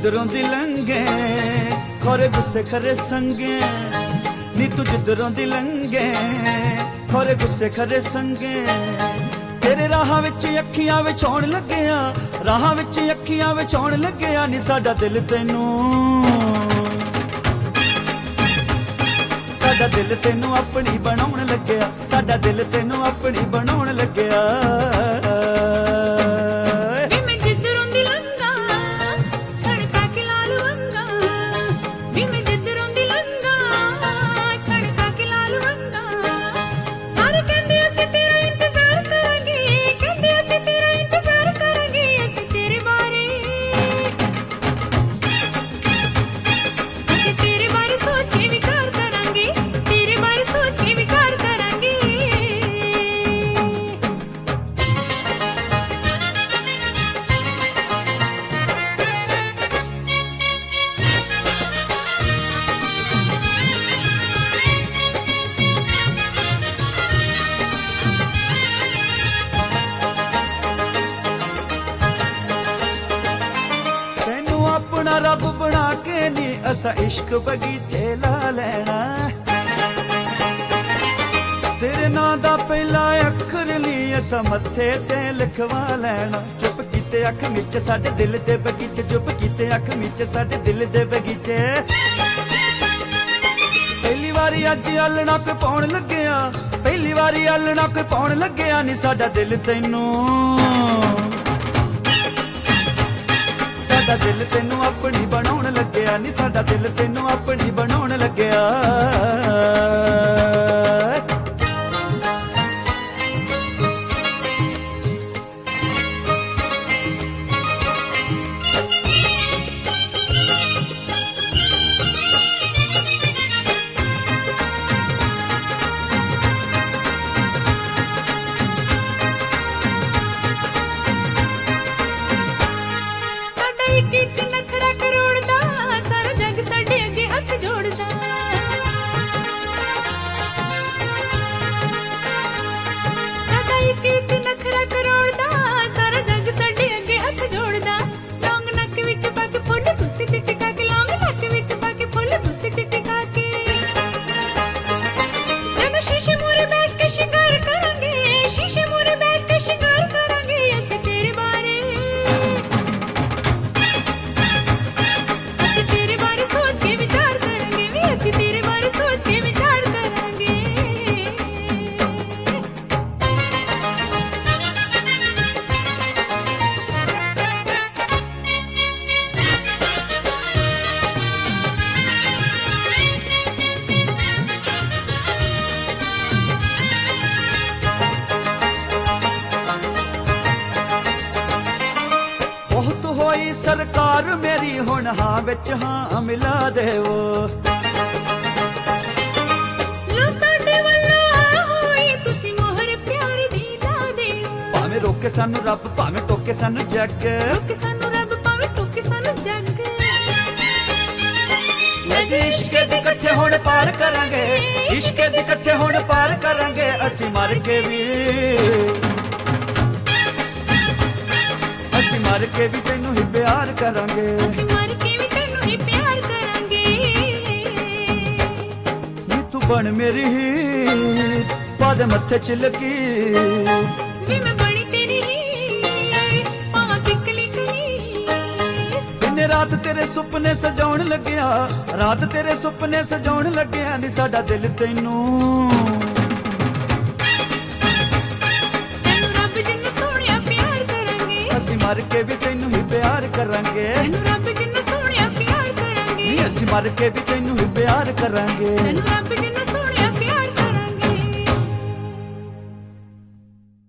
जिधरों दी लंघे खोरे गुस्से खरे संगे नी तू जिधरों दी लंघे खोरे गुस्से खरे संगे तेरे राहां विच अखियां विछाउण लग्गिया राहां विच अखियां विछाउण लग्गिया नी साडा दिल तैनू साडा दिल तैनू अपनी बनाउण लग्गिया साडा दिल तैनू अपनी बनाउण लग्गिया अपना रब बना के नी असा इश्क बगीचे ला लेना तेरे नां दा पहला अखर ली असा मत्थे ते लिखवा लेना चुप कीते अख विच साडे दिल दे बगीचे चुप कीते अख विच साडे दिल दे बगीचे पहली वारी अज आलना कोई पाउण लग्गिया पहली वारी आलना कोई पाउण लग्गिया नी साडा दिल तैनू साडा दिल तैनू अपनी बनाउण लग्गिया नी साडा दिल तैनू अपनी बनाउण लग्गिया सरकार मेरी हुण हां विच हां मिला देवो लो साडे वल्लों होई तुसी मोहर प्यार दी ला देवो भावें रोके सानू रब भावें टोके सानू जग रोके सानू रब भावें टोके सानू जग लगे इश्क दे इकट्ठे हुण पार करांगे इश्क दे इकट्ठे हुण पार करांगे असीं मर के भी मर के भी तेनू ही प्यार करांगे असीं मर के भी तेनू ही प्यार करांगे नी तू बन मेरी हीर पादे मत्थे च लगी वी मैं बनी तेरी हीर पावां किकली कली दिन रात तेरे सुपने सजाउण लग्गिया रात तेरे सुपने सजाउण लग्गिया नी साडा दिल तैनू मर के भी तेनू ही प्यार करांगे तेनू रब जिन्ना सोहणिया प्यार करांगे नी असीं मर के भी तेनू ही प्यार करांगे तेनू रब